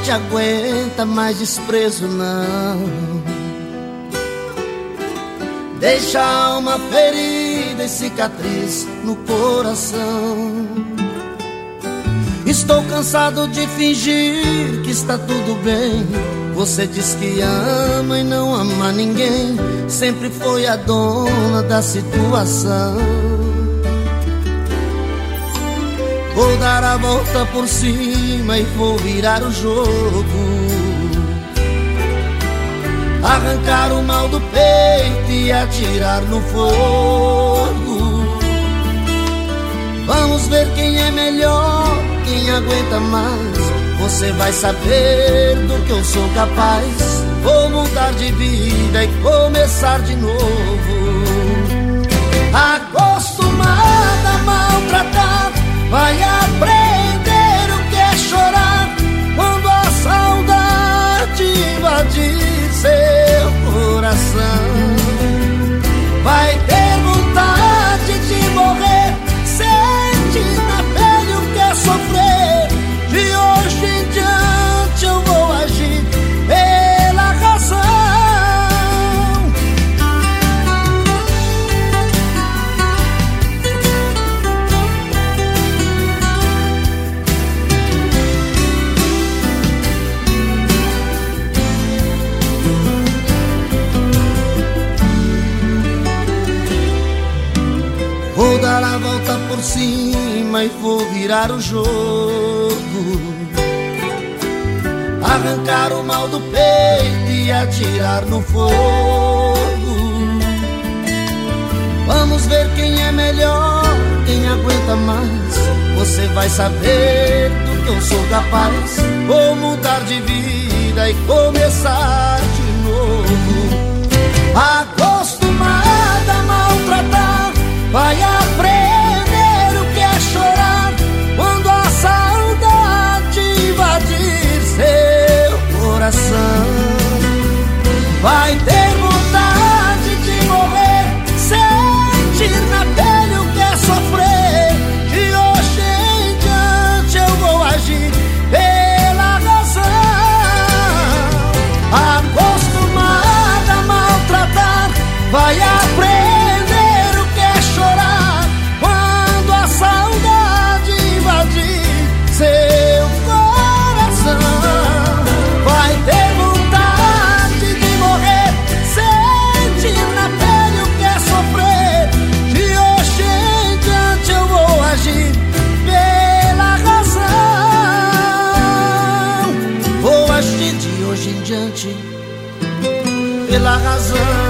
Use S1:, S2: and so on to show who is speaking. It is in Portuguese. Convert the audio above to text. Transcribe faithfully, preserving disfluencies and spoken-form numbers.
S1: gente aguenta mais desprezo não. Deixa a alma ferida e cicatriz no coração. Estou cansado de fingir que está tudo bem. Você diz que ama e não ama ninguém. Sempre foi a dona da situação. Vou dar a volta por cima e vou virar o jogo, arrancar o mal do peito e atirar no fogo. Vamos ver quem é melhor, quem aguenta mais. Você vai saber do que eu sou capaz. Vou mudar de vida e começar de novo. Acostumada a maltratar, vai aprender o que é chorar quando a saudade invadir seu coração. Vai ter vontade de morrer, sente na pele o que é sofrer. De hoje em diante eu vou agir pela razão. Vou dar a volta por cima e vou virar o jogo, arrancar o mal do peito e atirar no fogo. Vamos ver quem é melhor, quem aguenta mais. Você vai saber do que eu sou capaz. Vou mudar de vida e começar de novo. Acostumada a maltratar, vai aprender o que é chorar quando a saudade invadir seu coração. Vai ter vontade de morrer, sentir na pele o que é sofrer. De hoje em diante eu vou agir pela razão. Acostumada a maltratar, vai aprender seu coração. Vai ter vontade de morrer, sente na pele o que é sofrer. De hoje em diante eu vou agir pela razão. Vou agir de hoje em diante pela razão.